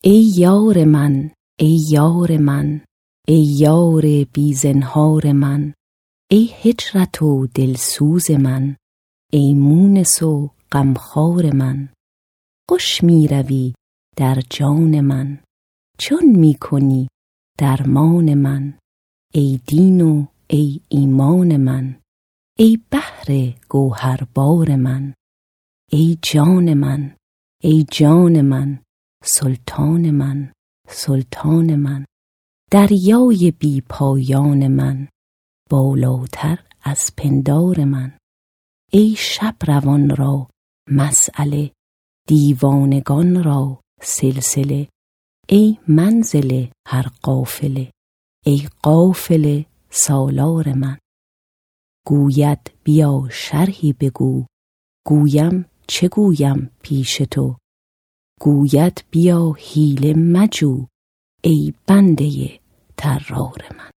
ای یار من، ای یار من، ای یار بی زنهار من، ای هجرت و دلسوز من، ای مونس و غمخوار من. خوش می روی در جان من، چون می کنی درمان من. ای دین و ای ایمان من، ای بحر گوهربار من. ای جان من، ای جان من، سلطان من، سلطان من. دریای بی پایان من، بالاتر از پندار من. ای شب روان را مسأله، دیوانگان را سلسله. ای منزل هر قافله، ای قافله سالار من. گوید بیا شرحی بگو، گویم چه گویم پیش تو. گوید بیا حیله مجو، ای بنده طرار من.